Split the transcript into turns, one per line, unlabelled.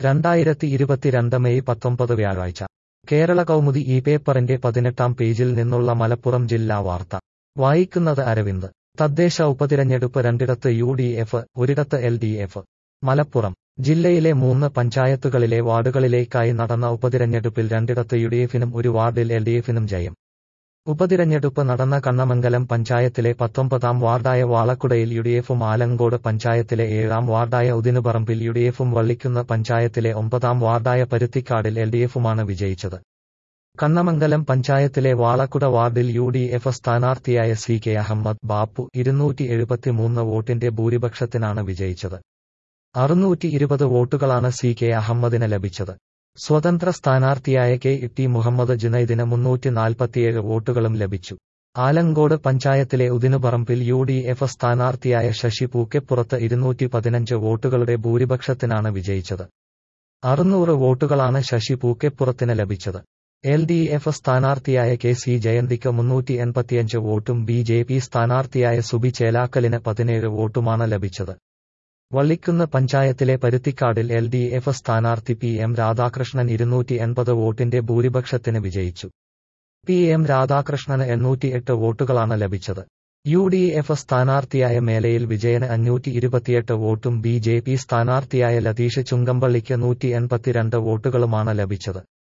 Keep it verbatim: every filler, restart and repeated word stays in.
രണ്ടായിരത്തി ഇരുപത്തിരണ്ട് മെയ് പത്തൊമ്പത് വ്യാഴാഴ്ച കേരള കൗമുദി ഈ പേപ്പറിന്റെ പതിനെട്ടാം പേജിൽ നിന്നുള്ള മലപ്പുറം ജില്ലാ വാർത്ത വായിക്കുന്നത് അരവിന്ദ്. തദ്ദേശ ഉപതിരഞ്ഞെടുപ്പ് രണ്ടിടത്ത് യു ഡി എഫ്, ഒരിടത്ത് എൽ ഡി എഫ്. മലപ്പുറം ജില്ലയിലെ മൂന്ന് പഞ്ചായത്തുകളിലെ വാർഡുകളിലേക്കായി നടന്ന ഉപതിരഞ്ഞെടുപ്പിൽ രണ്ടിടത്ത് യു ഡി എഫിനും ഒരു വാർഡിൽ എൽ ഡി എഫിനും ജയം. ഉപതിരഞ്ഞെടുപ്പ് നടന്ന കണ്ണമംഗലം പഞ്ചായത്തിലെ പത്തൊമ്പതാം വാർഡായ വാളക്കുടയിൽ യു ഡി എഫും ആലങ്കോട് പഞ്ചായത്തിലെ ഏഴാം വാർഡായ ഉദിനുപറമ്പിൽ യു ഡി എഫും വള്ളിക്കുന്ന് പഞ്ചായത്തിലെ ഒമ്പതാം വാർഡായ പരുത്തിക്കാടിൽ എൽ ഡി എഫുമാണ് വിജയിച്ചത്. കണ്ണമംഗലം പഞ്ചായത്തിലെ വാളക്കുട വാർഡിൽ യു ഡി എഫ് സ്ഥാനാർത്ഥിയായ സി കെ അഹമ്മദ് ബാപ്പു ഇരുന്നൂറ്റി എഴുപത്തിമൂന്ന് വോട്ടിന്റെ ഭൂരിപക്ഷത്തിനാണ് വിജയിച്ചത്. അറുന്നൂറ്റി ഇരുപത് വോട്ടുകളാണ് സി കെ അഹമ്മദിന് ലഭിച്ചത്. സ്വതന്ത്ര സ്ഥാനാർത്ഥിയായ കെ ടി മുഹമ്മദ് ജുനൈദിന് മുന്നൂറ്റി നാൽപ്പത്തിയേഴ് വോട്ടുകളും ലഭിച്ചു. ആലങ്കോട് പഞ്ചായത്തിലെ ഉദിനുപറമ്പിൽ യു ഡി എഫ് സ്ഥാനാർത്ഥിയായ ശശി പൂക്കെപ്പുറത്ത് ഇരുന്നൂറ്റി പതിനഞ്ച് വോട്ടുകളുടെ ഭൂരിപക്ഷത്തിനാണ് വിജയിച്ചത്. അറുന്നൂറ് വോട്ടുകളാണ് ശശി പൂക്കെപ്പുറത്തിന് ലഭിച്ചത്. എൽ ഡി എഫ് സ്ഥാനാർത്ഥിയായ കെ സി ജയന്തിക്ക് മുന്നൂറ്റി എൺപത്തിയഞ്ച് വോട്ടും ബി ജെ പി സ്ഥാനാർത്ഥിയായ സുബി ചേലാക്കലിന് പതിനേഴ് വോട്ടുമാണ് ലഭിച്ചത്. വള്ളിക്കുന്ന് പഞ്ചായത്തിലെ പരുത്തിക്കാടിൽ എൽ ഡി എഫ് സ്ഥാനാർത്ഥി പി എം രാധാകൃഷ്ണൻ ഇരുന്നൂറ്റി എൺപത് വോട്ടിന്റെ ഭൂരിപക്ഷത്തിന് വിജയിച്ചു. പി എം രാധാകൃഷ്ണന് എണ്ണൂറ്റിയെട്ട് വോട്ടുകളാണ് ലഭിച്ചത്. യു ഡി എഫ് സ്ഥാനാർത്ഥിയായ മേലയിൽ വിജയന് അഞ്ഞൂറ്റി ഇരുപത്തിയെട്ട് വോട്ടും ബി ജെ പി സ്ഥാനാർത്ഥിയായ ലതീഷ് ചുങ്കമ്പള്ളിക്ക് നൂറ്റി എൺപത്തിരണ്ട് വോട്ടുകളുമാണ് ലഭിച്ചത്.